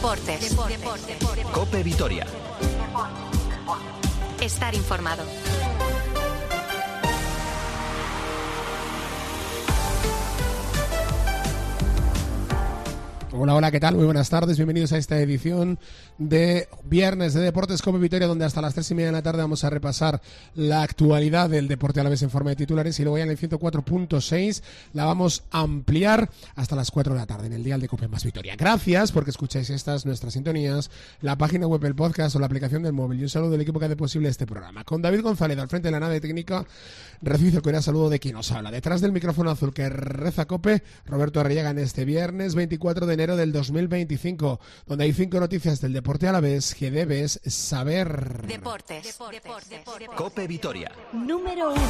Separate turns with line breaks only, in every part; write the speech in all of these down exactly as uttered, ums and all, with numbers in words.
Deportes. Deportes. Deportes.
COPE Vitoria.
Estar informado.
Hola, hola, ¿qué tal? Muy buenas tardes, bienvenidos a esta edición de Viernes de Deportes COPE Vitoria, donde hasta las tres y media de la tarde vamos a repasar la actualidad del deporte alavés en forma de titulares, y luego ya en el ciento cuatro punto seis la vamos a ampliar hasta las cuatro de la tarde en el dial de COPE más Vitoria. Gracias porque escucháis estas nuestras sintonías, la página web, el podcast o la aplicación del móvil. Y un saludo del equipo que hace posible este programa. Con David González al frente de la nave técnica, recibe el cordial saludo de quien nos habla. Detrás del micrófono azul que reza COPE, Roberto Arriaga, en este viernes veinticuatro de enero del dos mil veinticinco, donde hay cinco noticias del deporte alavés que debes saber.
Deportes. Deportes. Deportes.
COPE Vitoria.
Número uno.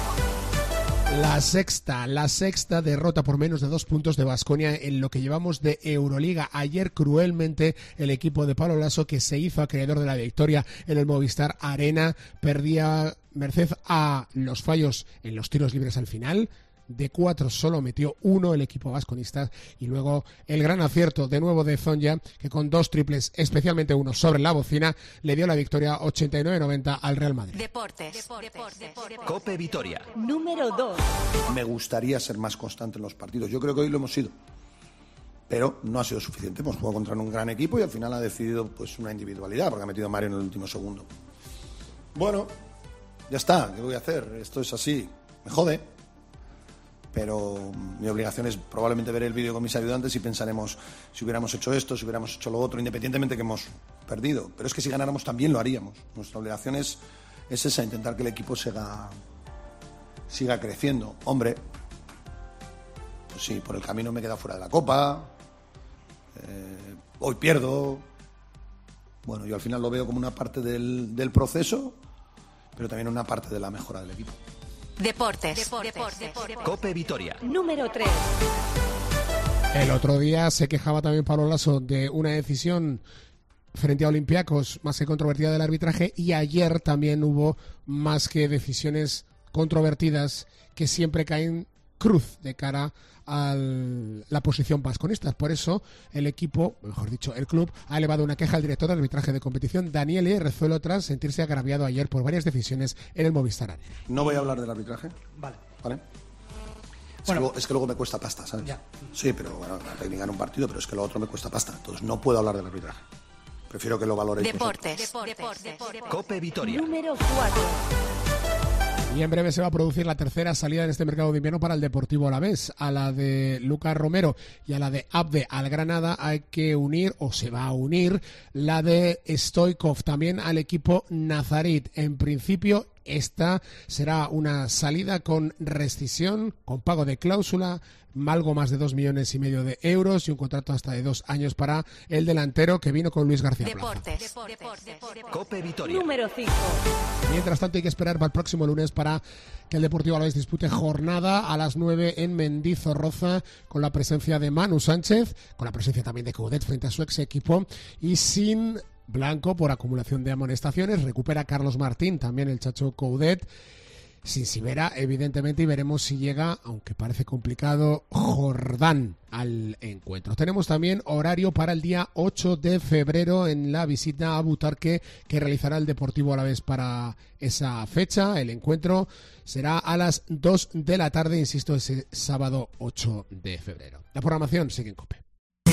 La sexta, la sexta derrota por menos de dos puntos de Baskonia en lo que llevamos de Euroliga. Ayer, cruelmente, el equipo de Pablo Laso, que se hizo acreedor de la victoria en el Movistar Arena, perdía merced a los fallos en los tiros libres al final. De cuatro solo metió uno el equipo vasconista, y luego el gran acierto de nuevo de Zonja, que con dos triples, especialmente uno sobre la bocina, le dio la victoria ochenta y nueve noventa al Real Madrid.
Deportes. Deportes.
COPE Vitoria.
Número dos.
Me gustaría ser más constante en los partidos. Yo creo que hoy lo hemos sido, pero no ha sido suficiente. Hemos jugado contra un gran equipo y al final ha decidido pues una individualidad, porque ha metido a Mario en el último segundo. Bueno, ya está, ¿qué voy a hacer? Esto es así, me jode. Pero mi obligación es probablemente ver el vídeo con mis ayudantes y pensaremos si hubiéramos hecho esto, si hubiéramos hecho lo otro, independientemente que hemos perdido. Pero es que si ganáramos también lo haríamos. Nuestra obligación es, es esa, intentar que el equipo siga, siga creciendo. Hombre, pues sí, por el camino me he quedado fuera de la Copa, eh, hoy pierdo. Bueno, yo al final lo veo como una parte del, del proceso, pero también una parte de la mejora del equipo.
Deportes. Deportes. Deportes.
COPE Vitoria.
Número tres.
El otro día se quejaba también Pablo Laso de una decisión frente a Olympiacos más que controvertida del arbitraje, y ayer también hubo más que decisiones controvertidas que siempre caen cruz de cara a la posición vasconista. Por eso el equipo, mejor dicho, el club, ha elevado una queja al director de arbitraje de competición, Daniele Rezuelo, tras sentirse agraviado ayer por varias decisiones en el Movistar Arena.
No voy a hablar del arbitraje.
Vale.
¿Vale? Es,
Bueno,
que luego, es que luego me cuesta pasta, ¿sabes?
Ya.
Sí, pero bueno, la técnica en un partido, pero es que lo otro me cuesta pasta. Entonces no puedo hablar del arbitraje. Prefiero que lo valoréis
Deportes.
vosotros.
Deportes. Deportes.
COPE Vitoria.
Número cuatro.
Y en breve se va a producir la tercera salida en este mercado de invierno para el Deportivo Alavés. A la de Lucas Romero y a la de Abde al Granada hay que unir, o se va a unir, la de Stoikov también al equipo nazarit. En principio, esta será una salida con rescisión, con pago de cláusula, algo más de dos millones y medio de euros y un contrato hasta de dos años para el delantero que vino con Luis García Plaza.
Deportes. Deportes.
COPE Vitoria.
Número cinco.
Mientras tanto, hay que esperar para el próximo lunes para que el Deportivo Alavés dispute jornada a las nueve en Mendizorroza, con la presencia de Manu Sánchez, con la presencia también de Coudet frente a su ex equipo, y sin Blanco por acumulación de amonestaciones. Recupera Carlos Martín, también el Chacho Coudet. Sin Sivera, evidentemente, y veremos si llega, aunque parece complicado, Jordán al encuentro. Tenemos también horario para el día ocho de febrero en la visita a Butarque que realizará el Deportivo Alavés para esa fecha. El encuentro será a las dos de la tarde, insisto, ese sábado ocho de febrero. La programación sigue en COPE.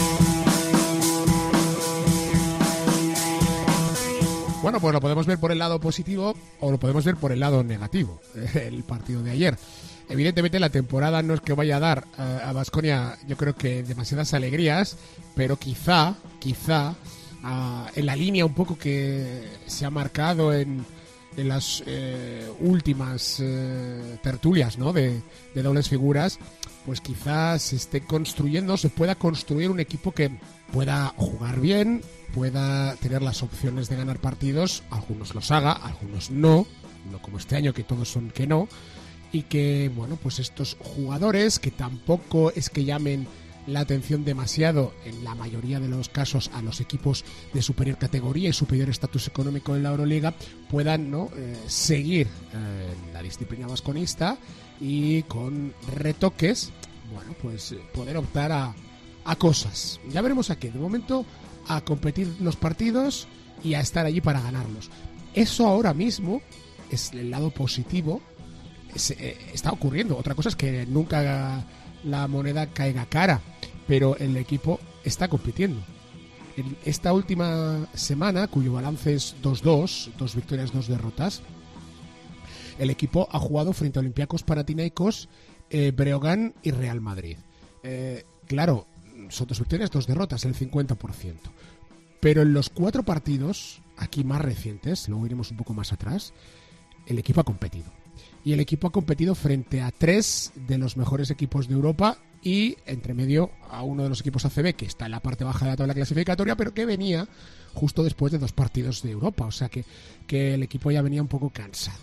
Bueno, pues lo podemos ver por el lado positivo o lo podemos ver por el lado negativo, el partido de ayer. Evidentemente la temporada no es que vaya a dar uh, a Baskonia, yo creo que demasiadas alegrías, pero quizá, quizá, uh, en la línea un poco que se ha marcado en, en las eh, últimas eh, tertulias, ¿no?, de, de dobles figuras, pues quizás se esté construyendo, se pueda construir un equipo que pueda jugar bien, pueda tener las opciones de ganar partidos, algunos los haga, algunos no, no como este año que todos son que no, y que, bueno, pues estos jugadores que tampoco es que llamen la atención demasiado en la mayoría de los casos a los equipos de superior categoría y superior estatus económico en la Euroliga, puedan, ¿no?, eh, seguir eh, en la disciplina vasconista y con retoques, bueno, pues eh, poder optar a, a cosas. Ya veremos a qué. De momento a competir los partidos y a estar allí para ganarlos. Eso ahora mismo es el lado positivo, es, eh, está ocurriendo. Otra cosa es que nunca la moneda caiga cara, pero el equipo está compitiendo. En esta última semana, cuyo balance es dos dos, dos victorias, dos derrotas, el equipo ha jugado frente a Olympiacos, Panathinaikos, eh, Breogán y Real Madrid. Eh, claro, son dos victorias, dos derrotas, el cincuenta por ciento. Pero en los cuatro partidos, aquí más recientes, luego iremos un poco más atrás, el equipo ha competido. Y el equipo ha competido frente a tres de los mejores equipos de Europa y, entre medio, a uno de los equipos A C B, que está en la parte baja de la tabla clasificatoria, pero que venía justo después de dos partidos de Europa. O sea que, que el equipo ya venía un poco cansado.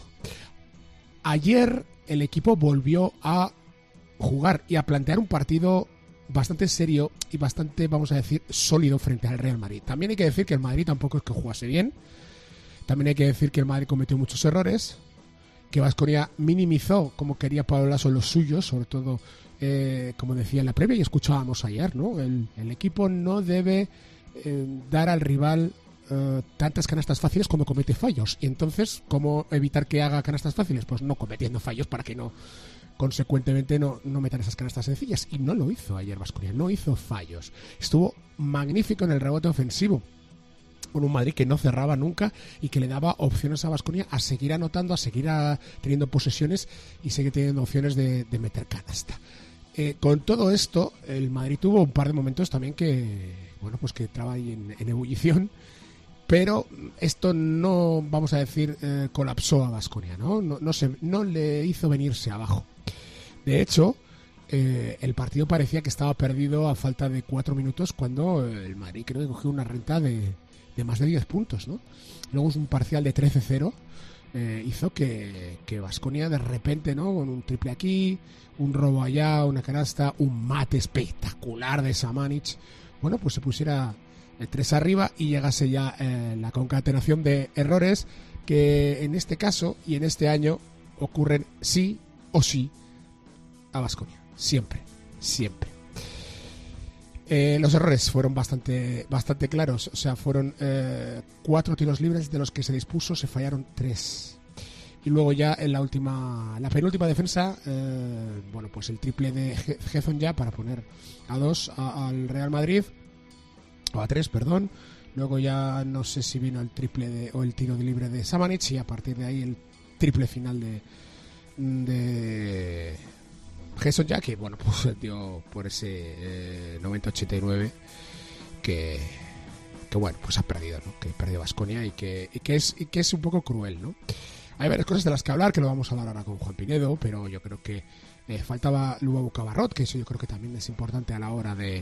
Ayer el equipo volvió a jugar y a plantear un partido bastante serio y bastante, vamos a decir, sólido frente al Real Madrid. También hay que decir que el Madrid tampoco es que jugase bien. También hay que decir que el Madrid cometió muchos errores, que Baskonia minimizó como quería Pablo Laso los suyos, sobre todo, eh, como decía en la previa y escuchábamos ayer, ¿no? El, el equipo no debe eh, dar al rival eh, tantas canastas fáciles cuando comete fallos. Y entonces, ¿cómo evitar que haga canastas fáciles? Pues no cometiendo fallos para que no, consecuentemente, no, no metan esas canastas sencillas. Y no lo hizo ayer Baskonia, no hizo fallos. Estuvo magnífico en el rebote ofensivo, con un Madrid que no cerraba nunca y que le daba opciones a Baskonia a seguir anotando, a seguir a, teniendo posesiones y seguir teniendo opciones de, de meter canasta. Eh, con todo esto, el Madrid tuvo un par de momentos también que, bueno, pues que entraba ahí en, en ebullición, pero esto no, vamos a decir, eh, colapsó a Baskonia, ¿no? No, no, se, no le hizo venirse abajo. De hecho, eh, el partido parecía que estaba perdido a falta de cuatro minutos cuando el Madrid creo que cogió una renta de de más de diez puntos, ¿no? Luego es un parcial de trece cero, eh, hizo que que Baskonia de repente, ¿no? Con un triple aquí, un robo allá, una canasta, un mate espectacular de Samanic, bueno, pues se pusiera el tres arriba y llegase ya eh, la concatenación de errores que en este caso y en este año ocurren sí o sí a Baskonia, siempre, siempre. Eh, los errores fueron bastante bastante claros, o sea, fueron eh, cuatro tiros libres de los que se dispuso, se fallaron tres. Y luego ya en la última, la penúltima defensa, eh, bueno, pues el triple de Gezon ya para poner a dos a, al Real Madrid, o a tres, perdón. Luego ya no sé si vino el triple de, o el tiro de libre de Samanic y a partir de ahí el triple final de de Gezon ya, que bueno, pues dio por ese eh, noventa ochenta y nueve que, que bueno, pues ha perdido, ¿no? Que perdió Baskonia y que, y que es y que es un poco cruel, ¿no? Hay varias cosas de las que hablar, que lo vamos a hablar ahora con Juan Pinedo, pero yo creo que eh, faltaba Luau Cabarrot, que eso yo creo que también es importante a la hora de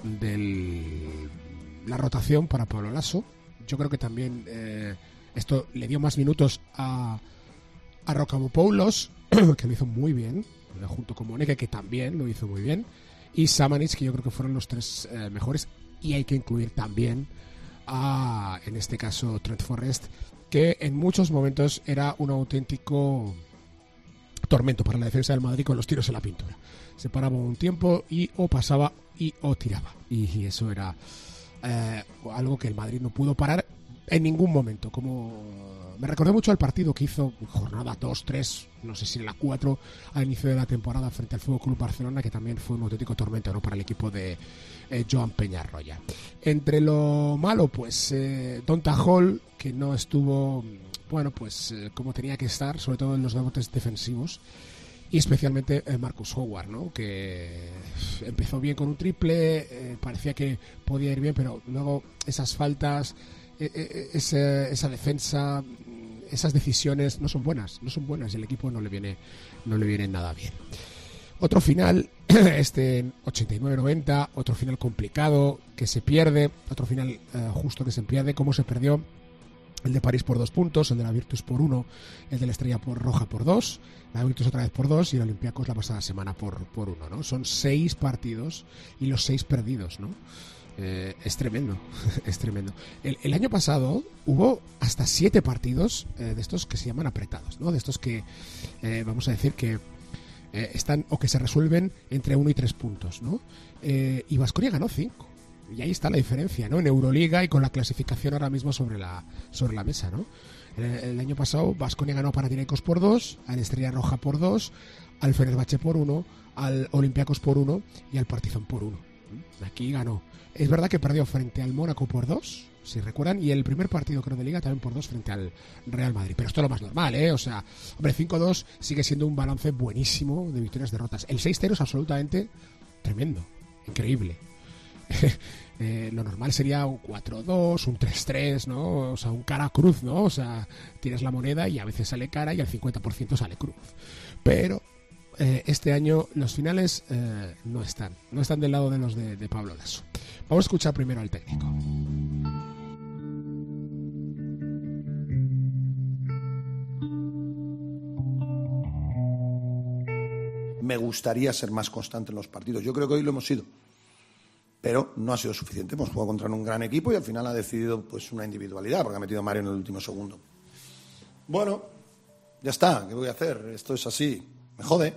del, la rotación para Pablo Laso. Yo creo que también eh, esto le dio más minutos a, a Rocamopoulos, que lo hizo muy bien, junto con Moneke, que también lo hizo muy bien, y Samanic, que yo creo que fueron los tres eh, mejores, y hay que incluir también a, en este caso, Trent Forrest, que en muchos momentos era un auténtico tormento para la defensa del Madrid con los tiros en la pintura. Se paraba un tiempo y o pasaba y o tiraba, y, y eso era eh, algo que el Madrid no pudo parar en ningún momento. Como me recordé mucho al partido que hizo jornada dos, tres, no sé si en la cuatro, al inicio de la temporada frente al F C Barcelona, que también fue un auténtico tormento, ¿no?, para el equipo de eh, Joan Peñarroya. Entre lo malo, pues eh, Donta Hall, que no estuvo, bueno, pues eh, como tenía que estar, sobre todo en los rebotes defensivos, y especialmente eh, Marcus Howard, ¿no?, que empezó bien con un triple, eh, parecía que podía ir bien, pero luego esas faltas, eh, eh, esa, esa defensa, esas decisiones no son buenas, no son buenas y el equipo no le viene, no le viene nada bien. Otro final, este ochenta y nueve noventa, otro final complicado que se pierde, otro final eh, justo que se pierde, como se perdió el de París por dos puntos, el de la Virtus por uno, el de la Estrella por Roja por dos, la Virtus otra vez por dos y el Olympiacos la pasada semana por, por uno, ¿no? Son seis partidos y los seis perdidos, ¿no? Eh, es tremendo, es tremendo. El, el año pasado hubo hasta siete partidos eh, de estos que se llaman apretados, ¿no? De estos que, eh, vamos a decir que eh, están o que se resuelven entre uno y tres puntos, ¿no? Eh, y Baskonia ganó cinco. Y ahí está la diferencia, ¿no? En Euroliga y con la clasificación ahora mismo sobre la, sobre la mesa, ¿no? El, el año pasado Baskonia ganó a Panathinaikos por dos, al Estrella Roja por dos, al Fenerbahce por uno, al Olympiacos por uno y al Partizan por uno. Aquí ganó. Es verdad que perdió frente al Mónaco por dos, si recuerdan, y el primer partido creo de Liga también por dos frente al Real Madrid. Pero esto es lo más normal, ¿eh? O sea, hombre, cinco dos sigue siendo un balance buenísimo de victorias-derrotas. El seis cero es absolutamente tremendo, increíble. eh, lo normal sería un cuatro dos, un tres tres, ¿no? O sea, un cara cruz, ¿no? O sea, tienes la moneda y a veces sale cara y al cincuenta por ciento sale cruz. Pero eh, este año los finales eh, no están, no están del lado de los de, de Pablo Laso. Vamos a escuchar primero al técnico.
Me gustaría ser más constante en los partidos. Yo creo que hoy lo hemos sido, pero no ha sido suficiente. Hemos jugado contra un gran equipo y al final ha decidido pues una individualidad, porque ha metido a Mario en el último segundo. Bueno, ya está, ¿qué voy a hacer? Esto es así, me jode,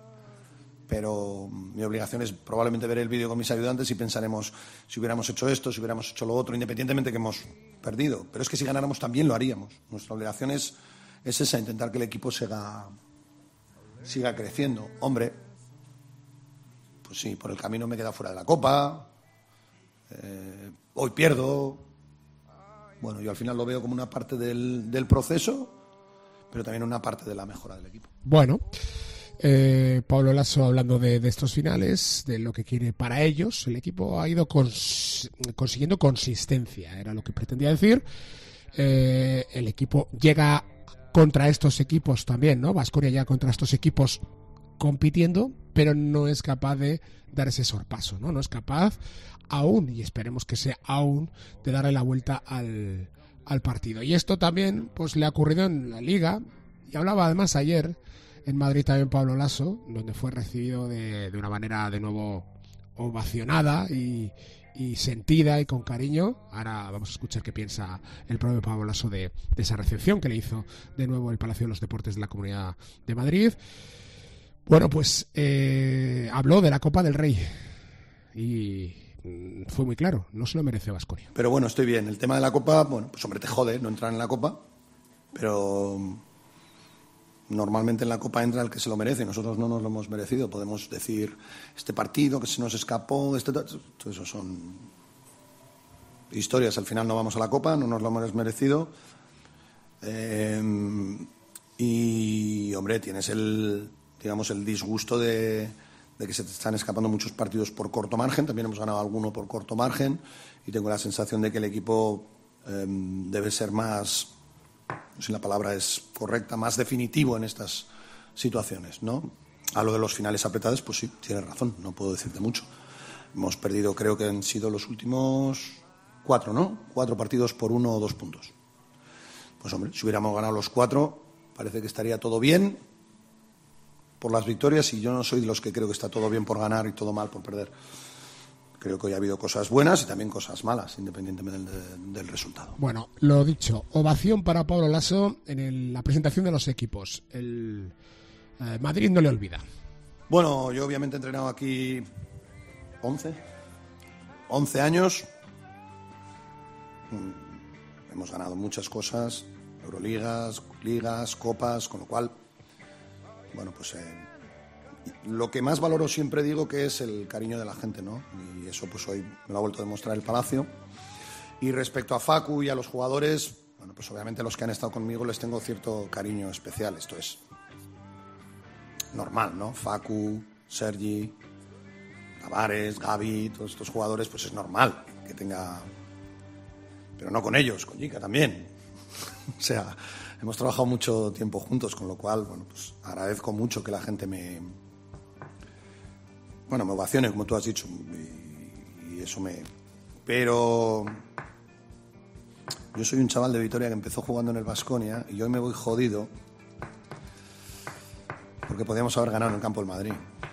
pero mi obligación es probablemente ver el vídeo con mis ayudantes y pensaremos si hubiéramos hecho esto, si hubiéramos hecho lo otro, independientemente que hemos perdido. Pero es que si ganáramos también lo haríamos. Nuestra obligación es, es esa, intentar que el equipo siga, siga creciendo. Hombre, pues sí, por el camino me he quedado fuera de la Copa, eh, hoy pierdo. Bueno, yo al final lo veo como una parte del, del proceso, pero también una parte de la mejora del equipo.
Bueno, eh, Pablo Laso hablando de, de estos finales, de lo que quiere para ellos. El equipo ha ido cons- consiguiendo consistencia, era lo que pretendía decir. Eh, el equipo llega contra estos equipos también, ¿no? Baskonia llega contra estos equipos compitiendo, pero no es capaz de dar ese sorpaso, ¿no? No es capaz aún, y esperemos que sea aún, de darle la vuelta al, al partido. Y esto también pues le ha ocurrido en la Liga, y hablaba además ayer en Madrid también Pablo Laso, donde fue recibido de, de una manera de nuevo ovacionada y, y sentida y con cariño. Ahora vamos a escuchar qué piensa el propio Pablo Laso de, de esa recepción que le hizo de nuevo el Palacio de los Deportes de la Comunidad de Madrid. Bueno, pues eh, habló de la Copa del Rey y fue muy claro, no se lo merece Baskonia.
Pero bueno, estoy bien. El tema de la Copa, bueno, pues hombre, te jode no entrar en la Copa, pero normalmente en la Copa entra el que se lo merece. Nosotros no nos lo hemos merecido. Podemos decir, este partido que se nos escapó, este, todo eso son historias. Al final no vamos a la Copa, no nos lo hemos merecido. Eh, y, hombre, tienes el, digamos, el disgusto de, de que se te están escapando muchos partidos por corto margen. También hemos ganado alguno por corto margen y tengo la sensación de que el equipo eh, debe ser más, no sé si la palabra es correcta, más definitivo en estas situaciones, ¿no? A lo de los finales apretados, pues sí, tienes razón, no puedo decirte mucho. Hemos perdido, creo que han sido los últimos cuatro, ¿no? Cuatro partidos por uno o dos puntos. Pues hombre, si hubiéramos ganado los cuatro, parece que estaría todo bien por las victorias, y yo no soy de los que creo que está todo bien por ganar y todo mal por perder. Creo que hoy ha habido cosas buenas y también cosas malas, independientemente del, del resultado.
Bueno, lo dicho, ovación para Pablo Laso en el, la presentación de los equipos. El eh, Madrid no le olvida.
Bueno, yo obviamente he entrenado aquí once, once años. Hemos ganado muchas cosas, Euroligas, ligas, copas, con lo cual, bueno, pues eh, lo que más valoro siempre digo que es el cariño de la gente, ¿no? Y eso pues hoy me lo ha vuelto a demostrar el Palacio. Y respecto a Facu y a los jugadores, bueno, pues obviamente los que han estado conmigo les tengo cierto cariño especial. Esto es normal, ¿no? Facu, Sergi, Tavares, Gavi, todos estos jugadores, pues es normal que tenga... Pero no con ellos, con Jica también. O sea, hemos trabajado mucho tiempo juntos, con lo cual, bueno, pues agradezco mucho que la gente me... Bueno, me ovacione, como tú has dicho, y, y eso me... Pero yo soy un chaval de Vitoria que empezó jugando en el Baskonia y hoy me voy jodido porque podíamos haber ganado en el campo del Madrid.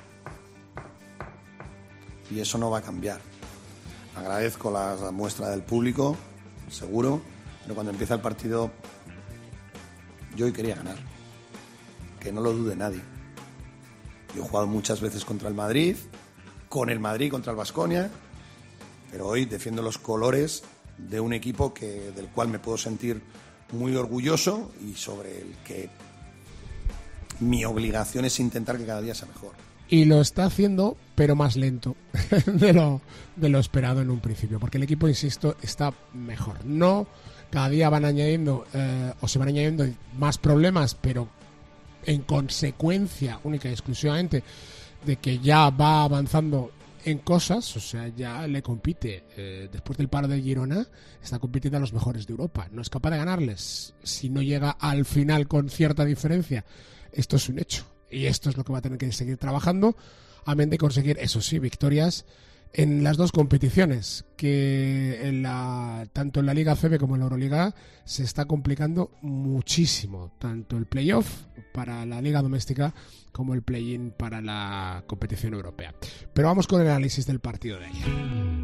Y eso no va a cambiar. Agradezco la, la muestra del público, seguro, pero cuando empieza el partido yo hoy quería ganar. Que no lo dude nadie. Yo he jugado muchas veces contra el Madrid, con el Madrid contra el Baskonia, pero hoy defiendo los colores de un equipo que, del cual me puedo sentir muy orgulloso y sobre el que mi obligación es intentar que cada día sea mejor.
Y lo está haciendo, pero más lento de lo, de lo esperado en un principio, porque el equipo, insisto, está mejor. No, cada día van añadiendo eh, o se van añadiendo más problemas, pero en consecuencia única y exclusivamente de que ya va avanzando en cosas, o sea, ya le compite. Eh, después del paro de Girona, está compitiendo a los mejores de Europa. No es capaz de ganarles. Si no llega al final con cierta diferencia, esto es un hecho. Y esto es lo que va a tener que seguir trabajando, amén de conseguir, eso sí, victorias en las dos competiciones, que en la, tanto en la Liga C B como en la Euroliga se está complicando muchísimo, tanto el playoff para la Liga Doméstica como el play-in para la competición europea. Pero vamos con el análisis del partido de ayer.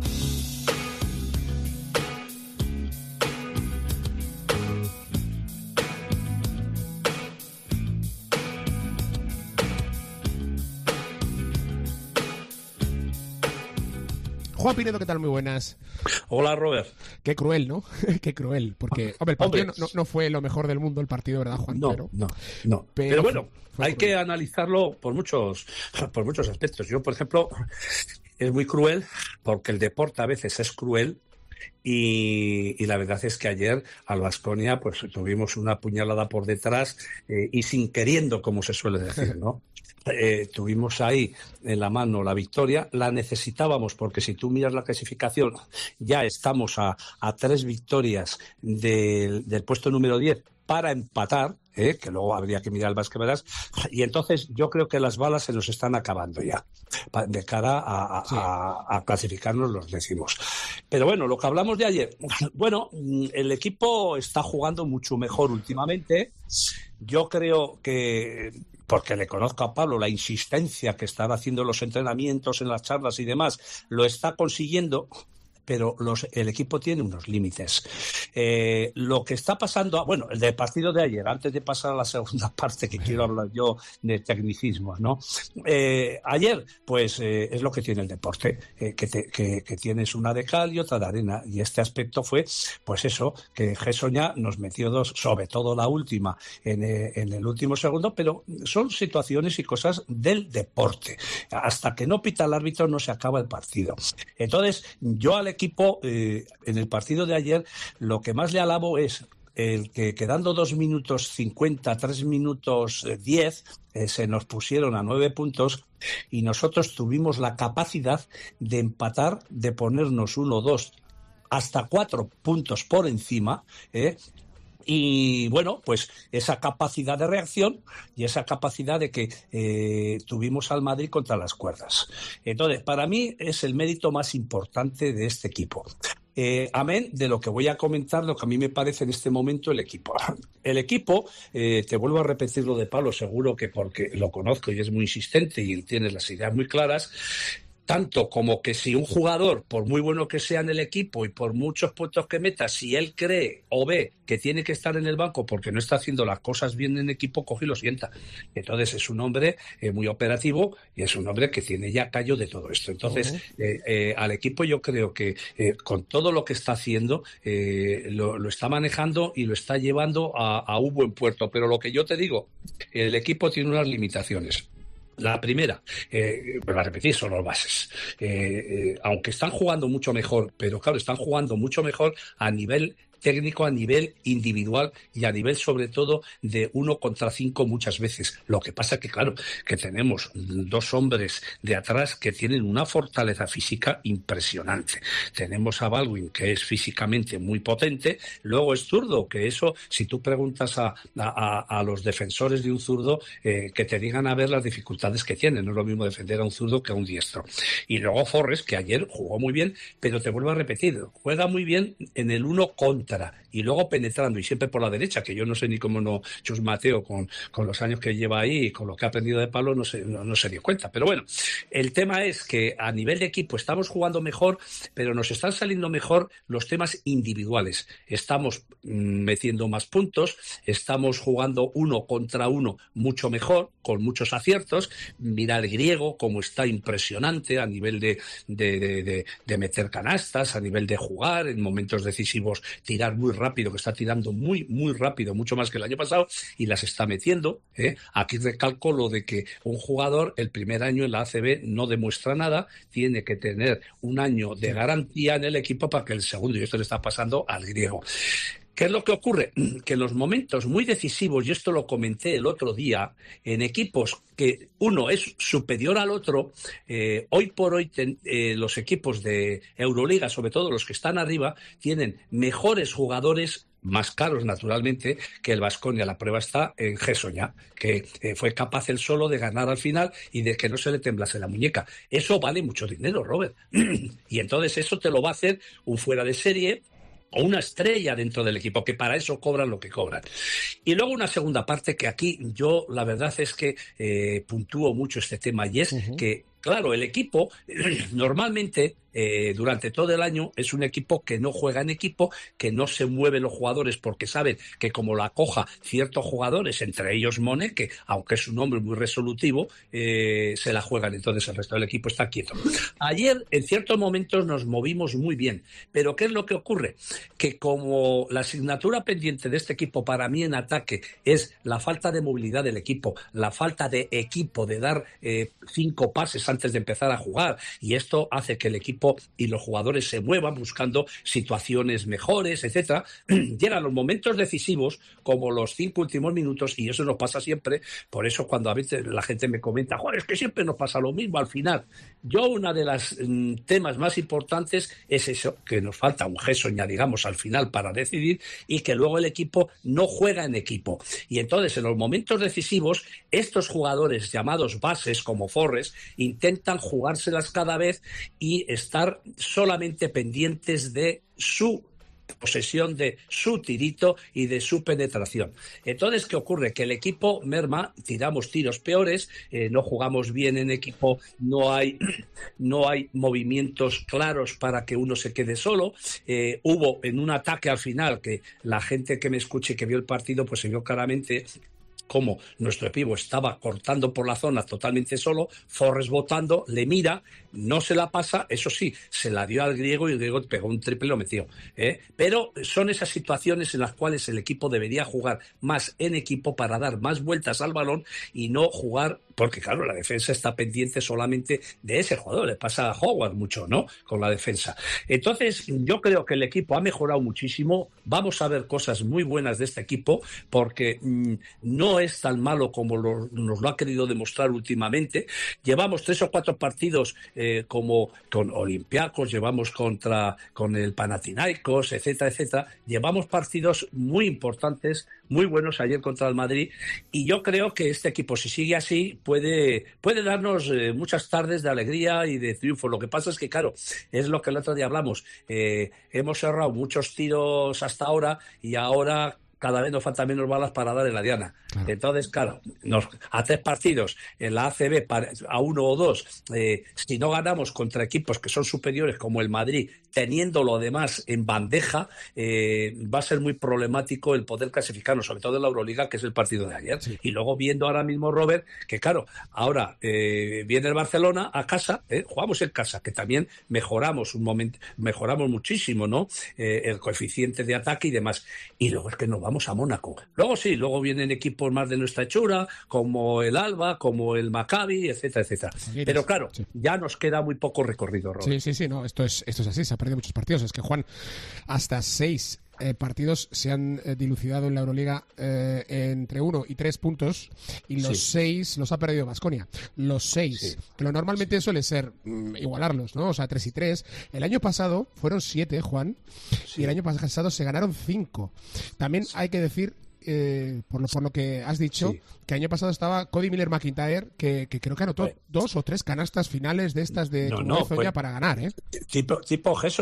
Juan Pinedo, ¿qué tal? Muy buenas.
Hola, Robert.
Qué cruel, ¿no? Qué cruel, porque hombre, el partido hombre. No, no fue lo mejor del mundo, el partido, ¿verdad, Juan?
No,
pero,
no, no. Pero, pero bueno, fue, hay cruel. que analizarlo por muchos, por muchos aspectos. Yo, por ejemplo, es muy cruel porque el deporte a veces es cruel. Y, y la verdad es que ayer al Baskonia pues tuvimos una puñalada por detrás eh, y sin queriendo, como se suele decir, ¿no? Eh, tuvimos ahí en la mano la victoria, la necesitábamos porque si tú miras la clasificación ya estamos a, a tres victorias del, del puesto número diez para empatar, ¿eh? Que luego habría que mirar el básquet, y entonces yo creo que las balas se nos están acabando ya de cara a, a, sí. a, a clasificarnos los décimos. Pero bueno, lo que hablamos de ayer, bueno, el equipo está jugando mucho mejor últimamente. Yo creo que, porque le conozco a Pablo, la insistencia que están haciendo los entrenamientos, en las charlas y demás, lo está consiguiendo. Pero los, el equipo tiene unos límites. Eh, lo que está pasando, bueno, el del partido de ayer, antes de pasar a la segunda parte, que quiero hablar yo de tecnicismos, ¿no? Eh, ayer, pues eh, es lo que tiene el deporte, eh, que, te, que, que tienes una de cal y otra de arena, y este aspecto fue, pues eso, que Gessoña nos metió dos, sobre todo la última, en, eh, en el último segundo, pero son situaciones y cosas del deporte. Hasta que no pita el árbitro no se acaba el partido. Entonces, yo al equipo, eh, en el partido de ayer, lo que más le alabo es el que quedando dos minutos cincuenta, tres minutos diez, eh, se nos pusieron a nueve puntos y nosotros tuvimos la capacidad de empatar, de ponernos uno, dos, hasta cuatro puntos por encima, eh, y bueno, pues esa capacidad de reacción y esa capacidad de que eh, tuvimos al Madrid contra las cuerdas. Entonces, para mí es el mérito más importante de este equipo. Eh, amén de lo que voy a comentar, lo que a mí me parece en este momento el equipo. El equipo, eh, te vuelvo a repetir lo de Pablo, seguro que porque lo conozco y es muy insistente y tiene las ideas muy claras. Tanto como que si un jugador, por muy bueno que sea en el equipo y por muchos puntos que meta, si él cree o ve que tiene que estar en el banco porque no está haciendo las cosas bien en equipo, coge y lo sienta. Entonces es un hombre eh, muy operativo y es un hombre que tiene ya callo de todo esto. Entonces uh-huh. eh, eh, al equipo yo creo que eh, con todo lo que está haciendo eh, lo, lo está manejando y lo está llevando a, a un buen puerto. Pero lo que yo te digo, el equipo tiene unas limitaciones. La primera, eh, pero a repetir, son los bases. Eh, eh, aunque están jugando mucho mejor, pero claro, están jugando mucho mejor a nivel técnico, a nivel individual y a nivel sobre todo de uno contra cinco muchas veces. Lo que pasa que claro, que tenemos dos hombres de atrás que tienen una fortaleza física impresionante. Tenemos a Baldwin, que es físicamente muy potente, luego es zurdo, que eso, si tú preguntas a, a, a los defensores de un zurdo, eh, que te digan a ver las dificultades que tienen. No es lo mismo defender a un zurdo que a un diestro. Y luego Forrest, que ayer jugó muy bien, pero te vuelvo a repetir, juega muy bien en el uno contra contra y luego penetrando y siempre por la derecha, que yo no sé ni cómo no Chus Mateo con, con los años que lleva ahí y con lo que ha aprendido de Pablo no se, no, no se dio cuenta. Pero bueno, el tema es que a nivel de equipo estamos jugando mejor, pero nos están saliendo mejor los temas individuales. Estamos mmm, metiendo más puntos, estamos jugando uno contra uno mucho mejor, con muchos aciertos. Mira el griego como está impresionante a nivel de, de, de, de, de meter canastas, a nivel de jugar, en momentos decisivos tirar muy rápido, que está tirando muy, muy rápido, mucho más que el año pasado, y las está metiendo, ¿eh? Aquí recalco lo de que un jugador el primer año en la A C B no demuestra nada, tiene que tener un año de garantía en el equipo para que el segundo, y esto le está pasando al griego. ¿Qué es lo que ocurre? Que en los momentos muy decisivos, y esto lo comenté el otro día, en equipos que uno es superior al otro, eh, hoy por hoy ten, eh, los equipos de Euroliga, sobre todo los que están arriba, tienen mejores jugadores, más caros naturalmente, que el Baskonia. La prueba está en Gessoña, que eh, fue capaz él solo de ganar al final y de que no se le temblase la muñeca. Eso vale mucho dinero, Robert. Y entonces eso te lo va a hacer un fuera de serie o una estrella dentro del equipo, que para eso cobran lo que cobran. Y luego una segunda parte que aquí yo la verdad es que eh, puntúo mucho este tema, y es uh-huh. que, claro, el equipo normalmente eh, durante todo el año es un equipo que no juega en equipo, que no se mueven los jugadores porque saben que como la coja ciertos jugadores, entre ellos Monet, que aunque es un hombre muy resolutivo, eh, se la juegan, entonces el resto del equipo está quieto. Ayer en ciertos momentos nos movimos muy bien, pero ¿qué es lo que ocurre? Que como la asignatura pendiente de este equipo para mí en ataque es la falta de movilidad del equipo, la falta de equipo, de dar eh, cinco pases antes de empezar a jugar, y esto hace que el equipo y los jugadores se muevan buscando situaciones mejores, etcétera. Llegan los momentos decisivos como los cinco últimos minutos, y eso nos pasa siempre. Por eso cuando a veces la gente me comenta, joder, es que siempre nos pasa lo mismo al final. Yo una de las mm, temas más importantes es eso, que nos falta un Gessoña, digamos, al final para decidir, y que luego el equipo no juega en equipo. Y entonces en los momentos decisivos estos jugadores llamados bases como Forres intentan jugárselas cada vez y estar solamente pendientes de su posesión, de su tirito y de su penetración. Entonces, ¿qué ocurre? Que el equipo merma, tiramos tiros peores, eh, no jugamos bien en equipo, no hay, no hay movimientos claros para que uno se quede solo. Eh, hubo en un ataque al final, que la gente que me escuche y que vio el partido, pues se vio claramente como nuestro pivo estaba cortando por la zona totalmente solo, Forres botando, le mira, no se la pasa, eso sí, se la dio al griego y el griego pegó un triple y lo metió. ¿eh? Pero son esas situaciones en las cuales el equipo debería jugar más en equipo para dar más vueltas al balón y no jugar, porque claro, la defensa está pendiente solamente de ese jugador, le pasa a Howard mucho, ¿no? Con la defensa. Entonces, yo creo que el equipo ha mejorado muchísimo, vamos a ver cosas muy buenas de este equipo, porque mmm, no es tan malo como lo, nos lo ha querido demostrar últimamente. Llevamos tres o cuatro partidos eh, como con Olympiacos, llevamos contra con el Panathinaikos, etcétera, etcétera. Llevamos partidos muy importantes, muy buenos ayer contra el Madrid, y yo creo que este equipo, si sigue así, puede, puede darnos eh, muchas tardes de alegría y de triunfo. Lo que pasa es que, claro, es lo que el otro día hablamos, eh, hemos cerrado muchos tiros hasta ahora y ahora cada vez nos faltan menos balas para dar en la diana. Claro. Entonces, claro, nos, a tres partidos en la A C B, a uno o dos, eh, si no ganamos contra equipos que son superiores como el Madrid, teniendo lo demás en bandeja, eh, va a ser muy problemático el poder clasificarnos, sobre todo en la Euroliga, que es el partido de ayer. Sí. Y luego viendo ahora mismo, Robert, que claro, ahora eh, viene el Barcelona a casa, eh, jugamos en casa, que también mejoramos un momento, mejoramos muchísimo, ¿no? Eh, el coeficiente de ataque y demás. Y luego es que nos vamos a Mónaco. Luego sí, luego vienen equipos más de nuestra hechura, como el Alba, como el Maccabi, etcétera, etcétera. Pero claro, sí, ya nos queda muy poco recorrido, Robert.
Sí, sí, sí, no, esto es, esto es así, se ha perdido muchos partidos. Es que, Juan, hasta seis eh, partidos se han eh, dilucidado en la Euroliga eh, entre uno y tres puntos, y los sí. seis los ha perdido Baskonia. Los seis, sí. que lo normalmente sí. suele ser mm, igualarlos, ¿no? O sea, tres y tres. El año pasado fueron siete, Juan, sí. y el año pasado se ganaron cinco. También sí. hay que decir, Eh, por, lo, por lo que has dicho, sí. que el año pasado estaba Cody Miller-McIntyre, que, que creo que anotó pues, dos o tres canastas finales de estas de
no, no,
pues, para ganar, ¿eh?
Tipo, tipo Gessoña.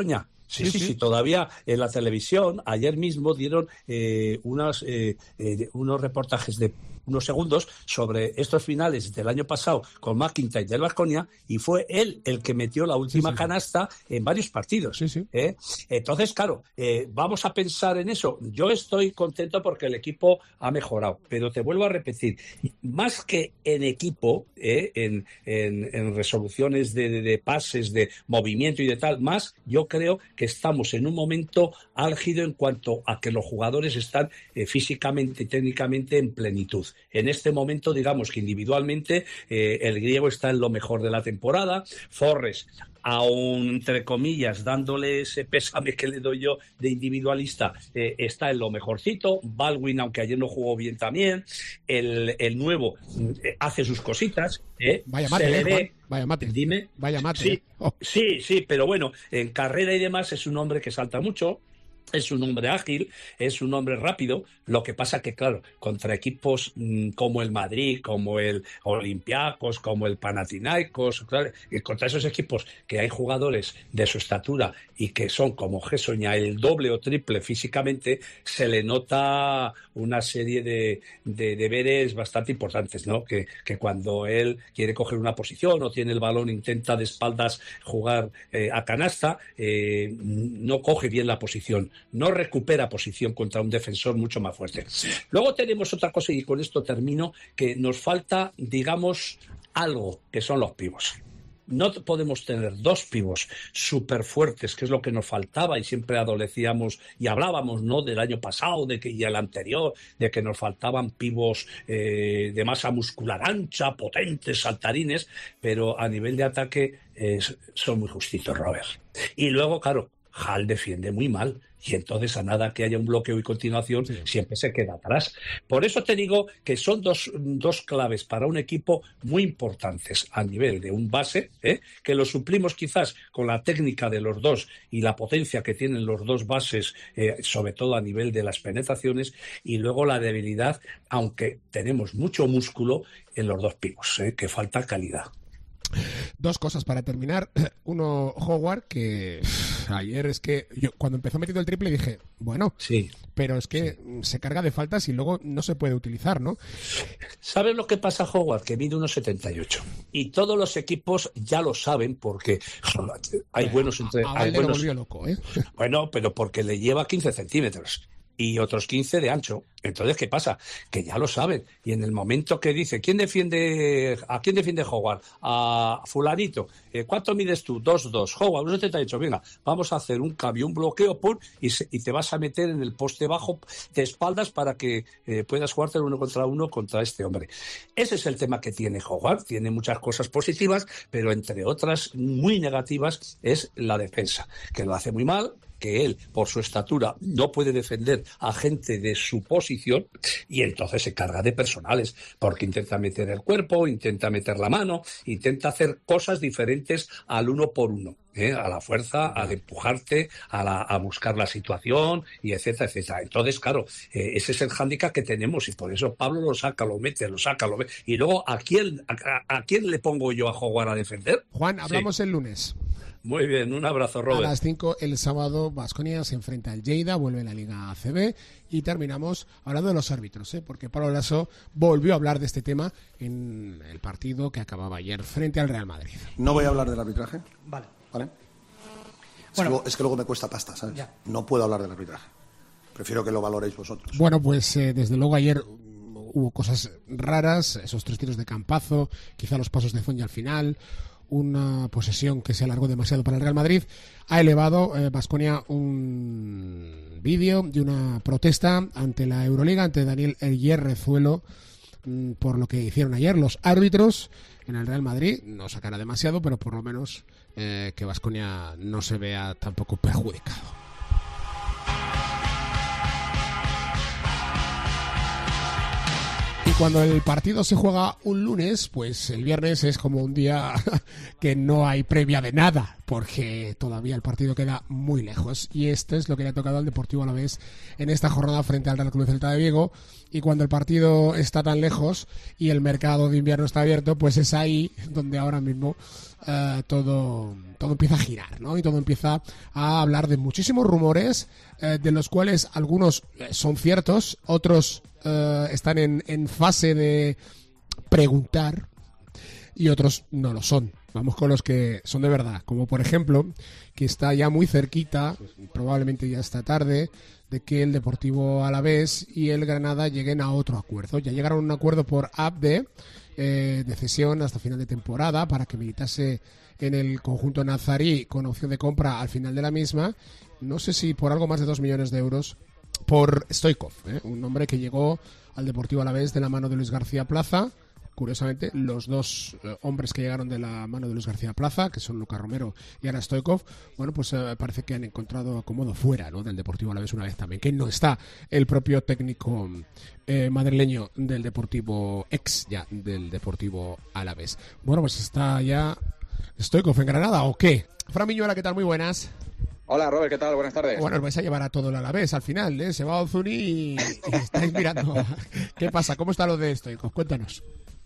Sí, sí, sí, sí, todavía en la televisión, ayer mismo dieron eh, unas, eh, eh, unos reportajes de unos segundos sobre estos finales del año pasado con McIntyre del Baskonia, y fue él el que metió la última sí, sí, canasta en varios partidos.
Sí, sí.
¿eh? Entonces, claro, eh, vamos a pensar en eso. Yo estoy contento porque el equipo ha mejorado, pero te vuelvo a repetir, más que en equipo, ¿eh? en, en, en resoluciones de, de, de pases, de movimiento y de tal, más yo creo que estamos en un momento álgido en cuanto a que los jugadores están eh, físicamente y técnicamente en plenitud. En este momento, digamos que individualmente eh, el griego está en lo mejor de la temporada. Forres, aún entre comillas, dándole ese pésame que le doy yo de individualista, eh, está en lo mejorcito. Baldwin, aunque ayer no jugó bien también. El, el nuevo eh, hace sus cositas. Eh,
Vaya mate,
se le
eh,
ve...
Juan. Vaya mate.
Dime.
Vaya mate.
Sí,
eh. oh.
sí, sí, pero bueno, en carrera y demás es un hombre que salta mucho. Es un hombre ágil, es un hombre rápido. Lo que pasa que, claro, contra equipos mmm, como el Madrid, como el Olympiacos, como el Panathinaikos, claro, y contra esos equipos que hay jugadores de su estatura y que son como Gessoña el doble o triple físicamente, se le nota una serie de, de deberes bastante importantes, ¿no? Que, que cuando él quiere coger una posición o tiene el balón, intenta de espaldas jugar eh, a canasta, eh, no coge bien la posición. No recupera posición contra un defensor mucho más fuerte. Luego tenemos otra cosa, y con esto termino, que nos falta, digamos, algo, que son los pivos. No podemos tener dos pivos súper fuertes, que es lo que nos faltaba, y siempre adolecíamos y hablábamos, ¿no?, del año pasado, de que y el anterior, de que nos faltaban pivos eh, de masa muscular ancha, potentes, saltarines, pero a nivel de ataque eh, son muy justitos, Robert. Y luego, claro, Hall defiende muy mal, y entonces a nada que haya un bloqueo y continuación, sí, siempre se queda atrás. Por eso te digo que son dos, dos claves para un equipo muy importantes a nivel de un base, ¿eh? que lo suplimos quizás con la técnica de los dos y la potencia que tienen los dos bases, eh, sobre todo a nivel de las penetraciones, y luego la debilidad, aunque tenemos mucho músculo en los dos pivos, ¿eh? que falta calidad.
Dos cosas para terminar. Uno, Howard, que ayer es que yo cuando empezó metiendo el triple dije, bueno,
sí,
pero es que sí, se carga de faltas y luego no se puede utilizar, ¿no?
¿Sabes lo que pasa, Howard? Que mide uno setenta y ocho. Y todos los equipos ya lo saben porque hay
bueno,
buenos entre...
A, a
hay
Valde
buenos...
lo volvió loco, ¿eh?
Bueno, pero porque le lleva quince centímetros. Y otros quince de ancho. Entonces, ¿qué pasa? Que ya lo saben. Y en el momento que dice, ¿quién defiende a quién defiende Howard? A fulanito. Eh, ¿Cuánto mides tú? dos dos. Howard, uno setenta y ocho. Venga, vamos a hacer un cambio, un bloqueo, pum, y, se, y te vas a meter en el poste bajo de espaldas para que eh, puedas jugarte uno contra uno contra este hombre. Ese es el tema que tiene Howard. Tiene muchas cosas positivas, pero entre otras muy negativas es la defensa, que lo hace muy mal, que él, por su estatura, no puede defender a gente de su posición, y entonces se carga de personales, porque intenta meter el cuerpo, intenta meter la mano, intenta hacer cosas diferentes al uno por uno, ¿eh? a la fuerza, al empujarte, a, la, a buscar la situación, y etcétera, etcétera. Entonces, claro, eh, ese es el hándicap que tenemos, y por eso Pablo lo saca, lo mete, lo saca, lo mete. Y luego, ¿a quién, a, a quién le pongo yo a Howard a defender?
Juan, hablamos sí. el lunes.
Muy bien, un abrazo, Robert.
A las cinco el sábado, Baskonia se enfrenta al Lleida, vuelve a la Liga A C B, y terminamos hablando de los árbitros, ¿eh? porque Pablo Lasso volvió a hablar de este tema en el partido que acababa ayer frente al Real Madrid.
No voy a hablar del arbitraje.
Vale.
¿Vale? Es,
bueno,
que luego, es que luego me cuesta pasta, ¿sabes?
Ya.
No puedo hablar del arbitraje. Prefiero que lo valoréis vosotros.
Bueno, pues eh, desde luego ayer hubo cosas raras, esos tres tiros de Campazo, quizá los pasos de Foña al final, una posesión que se alargó demasiado para el Real Madrid. Ha elevado Baskonia eh, un vídeo de una protesta ante la Euroliga, ante Daniel Hierrezuelo, mmm, por lo que hicieron ayer los árbitros en el Real Madrid. No sacará demasiado, pero por lo menos eh, que Baskonia no se vea tampoco perjudicado. Cuando el partido se juega un lunes, pues el viernes es como un día que no hay previa de nada, porque todavía el partido queda muy lejos. Y esto es lo que le ha tocado al Deportivo Alavés en esta jornada frente al Real Club Celta de Vigo. Y cuando el partido está tan lejos y el mercado de invierno está abierto, pues es ahí donde ahora mismo uh, todo, todo empieza a girar, ¿no? Y todo empieza a hablar de muchísimos rumores, eh, de los cuales algunos son ciertos, otros eh, están en, en fase de preguntar y otros no lo son. Vamos con los que son de verdad, como por ejemplo, que está ya muy cerquita, probablemente ya esta tarde, de que el Deportivo Alavés y el Granada lleguen a otro acuerdo. Ya llegaron a un acuerdo por Abde, eh, de cesión hasta final de temporada, para que militase en el conjunto nazarí con opción de compra al final de la misma. No sé si por algo más de dos millones de euros por Stoichkov, ¿eh? Un hombre que llegó al Deportivo Alavés de la mano de Luis García Plaza. Curiosamente, los dos eh, hombres que llegaron de la mano de Luis García Plaza, que son Lucas Romero y Ana Stoichkov, bueno, pues eh, parece que han encontrado acomodo fuera, ¿no?, del Deportivo Alavés una vez también, que no está el propio técnico eh, madrileño del Deportivo, ex ya del Deportivo Alavés. Bueno, pues está ya Stoichkov en Granada, ¿o qué? Fran Miñuela, ¿qué tal? Muy buenas.
Hola, Robert, ¿qué tal? Buenas tardes.
Bueno, os vais a llevar a todo el Alavés al final, ¿eh? Se va a Ozuni y, y estáis mirando. ¿Qué pasa? ¿Cómo está lo de Stoichkov? Cuéntanos.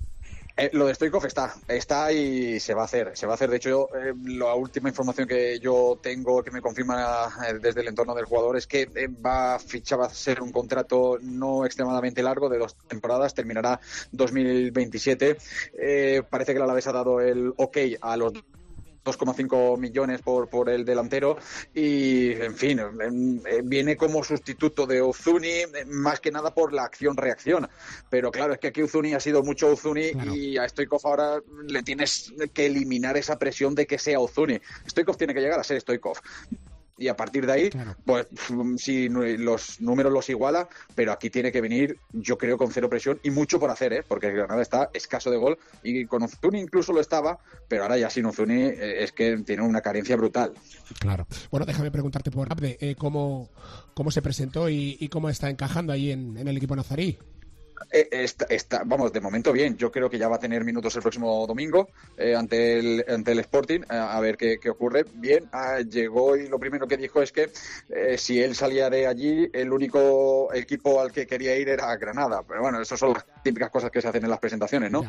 Eh, lo de Stoichkov está, está y se va a hacer, se va a hacer. De hecho, eh, la última información que yo tengo que me confirma eh, desde el entorno del jugador es que eh, va a fichar, va a ser un contrato no extremadamente largo, de dos temporadas, terminará dos mil veintisiete. Eh, parece que el Alavés ha dado el ok a los dos coma cinco millones por por el delantero y, en fin, eh, viene como sustituto de Ozuni, eh, más que nada por la acción-reacción. Pero claro, es que aquí Ozuni ha sido mucho Ozuni, claro, y a Stoichkov ahora le tienes que eliminar esa presión de que sea Ozuni. Stoichkov tiene que llegar a ser Stoichkov. Y a partir de ahí, claro, pues si los números los iguala, pero aquí tiene que venir, yo creo, con cero presión y mucho por hacer, ¿eh? Porque Granada está escaso de gol y con Ozuni incluso lo estaba, pero ahora ya sin Ozuni eh, es que tiene una carencia brutal.
Claro. Bueno, déjame preguntarte por Abde, eh, ¿cómo, cómo se presentó y, y cómo está encajando ahí en, en el equipo nazarí?
Eh, está, está, vamos, de momento bien. Yo creo que ya va a tener minutos el próximo domingo eh, ante el ante el Sporting, eh, a ver qué, qué ocurre. Bien, ah, llegó y lo primero que dijo es que eh, si él salía de allí, el único equipo al que quería ir era Granada. Pero bueno, eso son las típicas cosas que se hacen en las presentaciones, ¿no?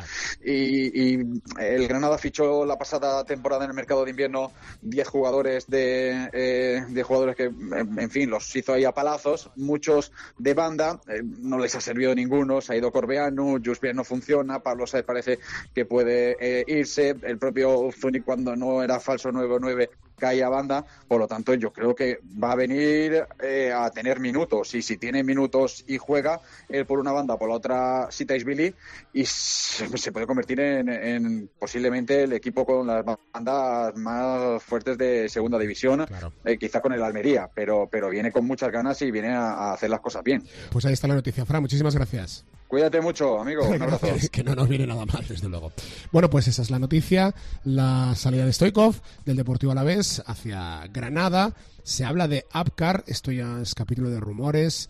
Y, y el Granada fichó la pasada temporada en el mercado de invierno diez jugadores de, eh, de jugadores que, en, en fin, los hizo ahí a palazos, muchos de banda, eh, no les ha servido ninguno. Se ha ido Corbeanu, Juspier no funciona, Pablo Sáez parece que puede eh, irse, el propio Zuni cuando no era falso nueve nueve cae a banda, por lo tanto yo creo que va a venir eh, a tener minutos, y si tiene minutos y juega, él por una banda, por la otra Sitaisvili, y se puede convertir en, en posiblemente el equipo con las bandas más fuertes de segunda división, claro, eh, quizá con el Almería, pero, pero viene con muchas ganas y viene a, a hacer las cosas bien.
Pues ahí está la noticia, Fran, muchísimas gracias.
Cuídate mucho, amigo. Un abrazo.
Que no nos viene nada mal, desde luego. Bueno, pues esa es la noticia, la salida de Stoichkov del Deportivo Alavés hacia Granada. Se habla de Abkar, esto ya es capítulo de rumores,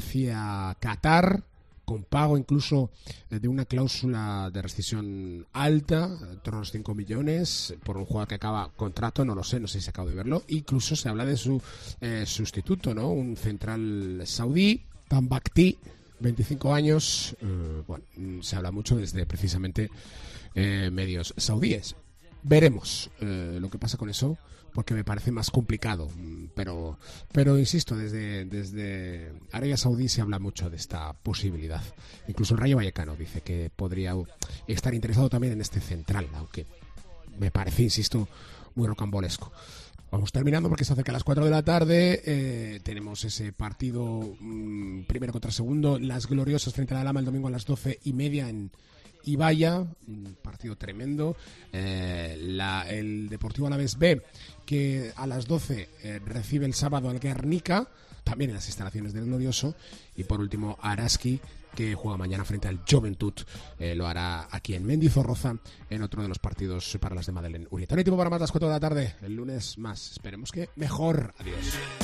hacia Qatar, con pago incluso de una cláusula de rescisión alta, en torno a los cinco millones, por un jugador que acaba contrato, no lo sé, no sé si acabo de verlo. Incluso se habla de su eh, sustituto, ¿no? Un central saudí, Tambakti, veinticinco años, eh, bueno, se habla mucho desde precisamente eh, medios saudíes. Veremos eh, lo que pasa con eso, porque me parece más complicado, pero pero insisto, desde desde Arabia Saudí se habla mucho de esta posibilidad. Incluso el Rayo Vallecano dice que podría estar interesado también en este central, aunque me parece, insisto, muy rocambolesco. Vamos terminando porque se acerca a las cuatro de la tarde, eh, tenemos ese partido mmm, primero contra segundo, las gloriosas frente a la Lama el domingo a las doce y media en Ibaya, un partido tremendo. Eh, la, el Deportivo Alavés B, que a las doce eh, recibe el sábado al Guernica, también en las instalaciones del Glorioso, y por último Araski, que juega mañana frente al Joventut, eh, lo hará aquí en Mendizorroza, en otro de los partidos para las de Madeleine Urieta. No hay tiempo para más, las cuatro de la tarde, el lunes más, esperemos que mejor. Adiós.